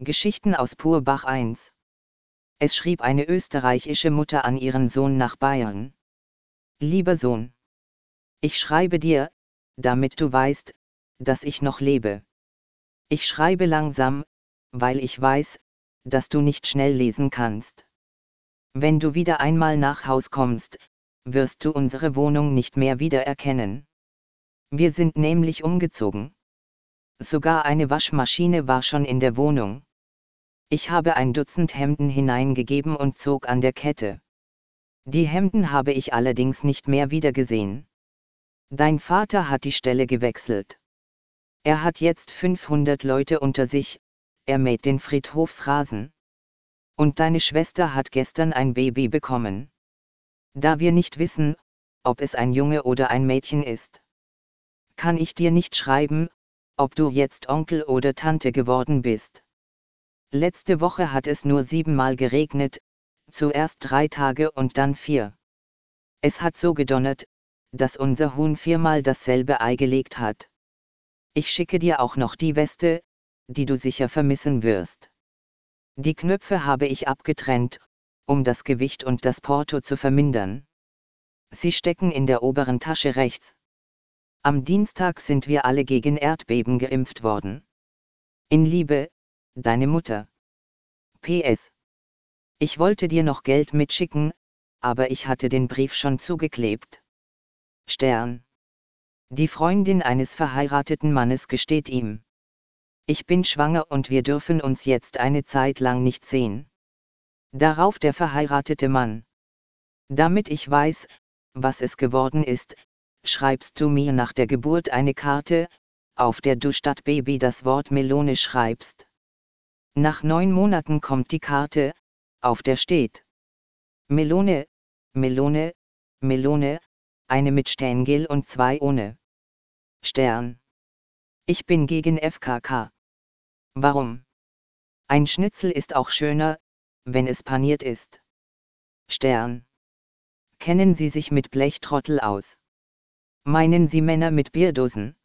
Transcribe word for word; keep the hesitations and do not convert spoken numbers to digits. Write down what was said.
Geschichten aus Purbach eins. Es schrieb eine österreichische Mutter an ihren Sohn nach Bayern. Lieber Sohn. Ich schreibe dir, damit du weißt, dass ich noch lebe. Ich schreibe langsam, weil ich weiß, dass du nicht schnell lesen kannst. Wenn du wieder einmal nach Haus kommst, wirst du unsere Wohnung nicht mehr wiedererkennen. Wir sind nämlich umgezogen. Sogar eine Waschmaschine war schon in der Wohnung. Ich habe ein Dutzend Hemden hineingegeben und zog an der Kette. Die Hemden habe ich allerdings nicht mehr wiedergesehen. Dein Vater hat die Stelle gewechselt. Er hat jetzt fünfhundert Leute unter sich, er mäht den Friedhofsrasen. Und deine Schwester hat gestern ein Baby bekommen. Da wir nicht wissen, ob es ein Junge oder ein Mädchen ist, kann ich dir nicht schreiben, ob du jetzt Onkel oder Tante geworden bist. Letzte Woche hat es nur siebenmal geregnet, zuerst drei Tage und dann vier. Es hat so gedonnert, dass unser Huhn viermal dasselbe Ei gelegt hat. Ich schicke dir auch noch die Weste, die du sicher vermissen wirst. Die Knöpfe habe ich abgetrennt, um das Gewicht und das Porto zu vermindern. Sie stecken in der oberen Tasche rechts. Am Dienstag sind wir alle gegen Erdbeben geimpft worden. In Liebe, deine Mutter. P S. Ich wollte dir noch Geld mitschicken, aber ich hatte den Brief schon zugeklebt. Stern. Die Freundin eines verheirateten Mannes gesteht ihm: Ich bin schwanger und wir dürfen uns jetzt eine Zeit lang nicht sehen. Darauf der verheiratete Mann: Damit ich weiß, was es geworden ist, schreibst du mir nach der Geburt eine Karte, auf der du statt Baby das Wort Melone schreibst. Nach neun Monaten kommt die Karte, auf der steht: Melone, Melone, Melone, eine mit Stängel und zwei ohne. Stern. Ich bin gegen F K K. Warum? Ein Schnitzel ist auch schöner, wenn es paniert ist. Stern. Kennen Sie sich mit Blechtrottel aus? Meinen Sie Männer mit Bierdosen?